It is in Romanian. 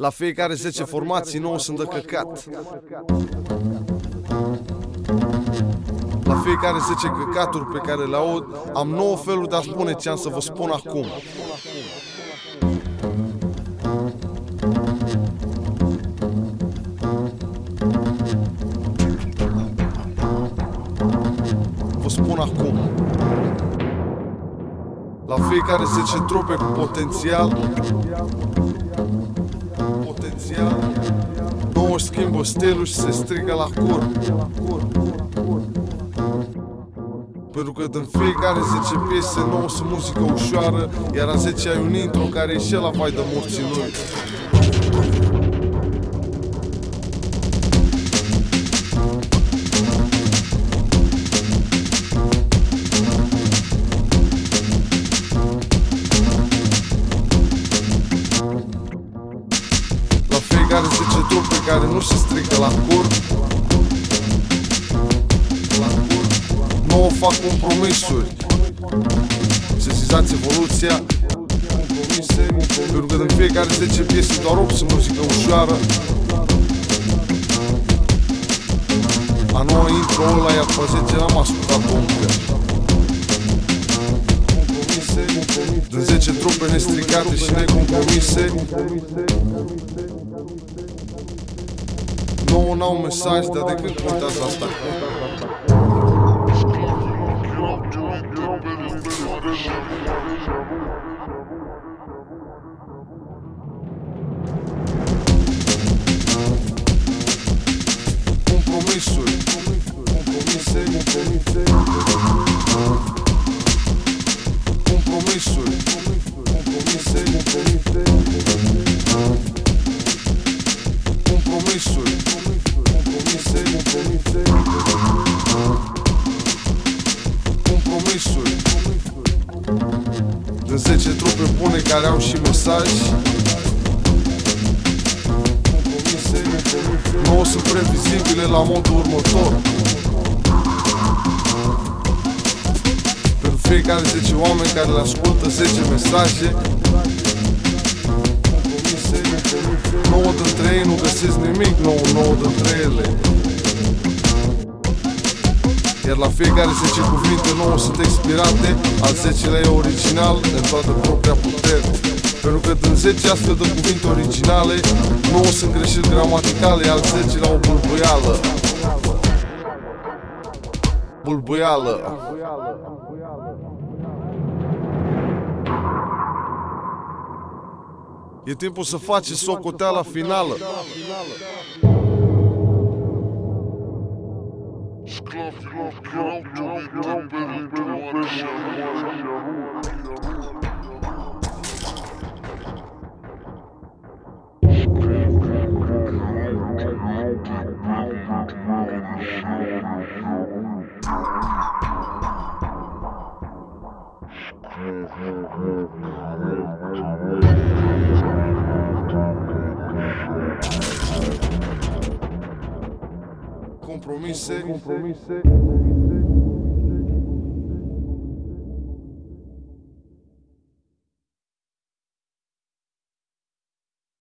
La fiecare 10 formații 9 sunt de căcat. La fiecare 10 căcaturi pe care le aud, am 9 feluri de a spune ce am să vă spun acum. Vă spun acum. La fiecare 10 trupe cu potențial, 9 schimbă stilul și se strigă la cur. Pentru că în fiecare 10 piese 9 sunt muzică ușoară, iar a 10 ai un intro care e și la vai de morții lui. La fiecare 10 trupe care nu se strică la cur, nouă fac compromisuri. Sesizați evoluția, compromise. Pentru că în fiecare 10 piese doar 8 sunt muzică ușoară. A 9 intro ăla, iar pe 10 n-am ascultat-o încă. Din 10 trupe nestricate și necompromise, 9 n-au mesaj, dar de când contează asta? Compromisuri, compromise, compromisuri, compromise, compromisuri, compromisuri. Din 10 trupe bune care au și mesaj, 9 sunt previzibile la modul următor. Pentru fiecare 10 oameni care le ascultă 10 mesaje, 9 dintre ei nu găsesc nimic nou, 9 dintre ele. Iar la fiecare 10 cuvinte 9 sunt expirate, al 10-lea e original în toată propria putere. Pentru că din 10 astfel de cuvinte originale 9 sunt greșeli gramaticale, al 10-lea o bulbuială. Bulbuială. E timpul să faci socoteala finală. Compromise, compromise.